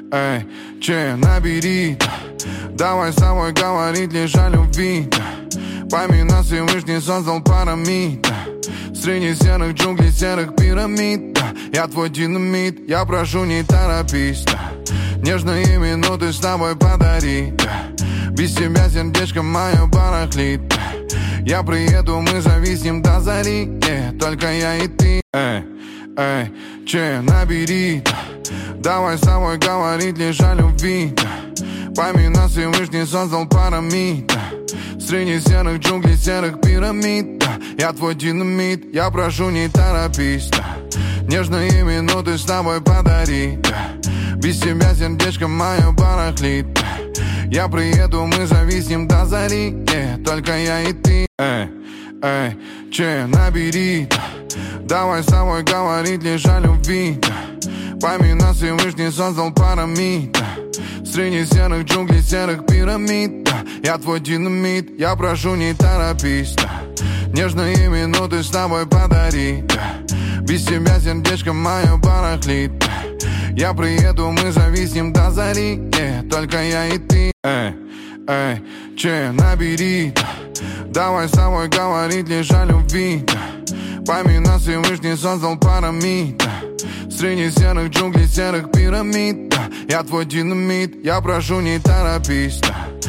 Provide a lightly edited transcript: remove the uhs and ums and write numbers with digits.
эй, че, набери, да. Давай с тобой говорить лишь о любви, да. Пойми, нас Всевышний создал парамид, да. Среди серых джунглей, серых пирамид, да. Я твой динамит, я прошу, не торопись, да. Нежные минуты с тобой подари, да. Без тебя сердечко мое барахлит, да. Я приеду, мы зависнем до зари, только я и ты. Эй, че, набери, да. Давай с тобой говорить лишь о любви, да. Пойми, нас Всевышний создал парамид, да. Среди серых джунглей, серых пирамид, да. Я твой динамит, я прошу, не торопись, да. Нежные минуты с тобой подари, да. Без тебя сердечко мое барахлит, да. Я приеду, мы зависнем до зари, только я и ты. Эй, че, набери, да. Давай с тобой говорить лишь о любви, да. Пойми, нас Всевышний создал парамид, да. Среди серых джунглей, серых пирамид, да. Я твой динамит, я прошу, не торопись, да. Нежные минуты с тобой подари, да. Без тебя сердечко мое барахлит, да. Я приеду, мы зависнем до зари, только я и ты. Эй, че, набери, да. Давай с тобой говорить лишь о любви, да. Пойми, нас Всевышний создал парамид, да. Среди серых джунглей, серых пирамид, да. Я твой динамит, я прошу, не торопись, да.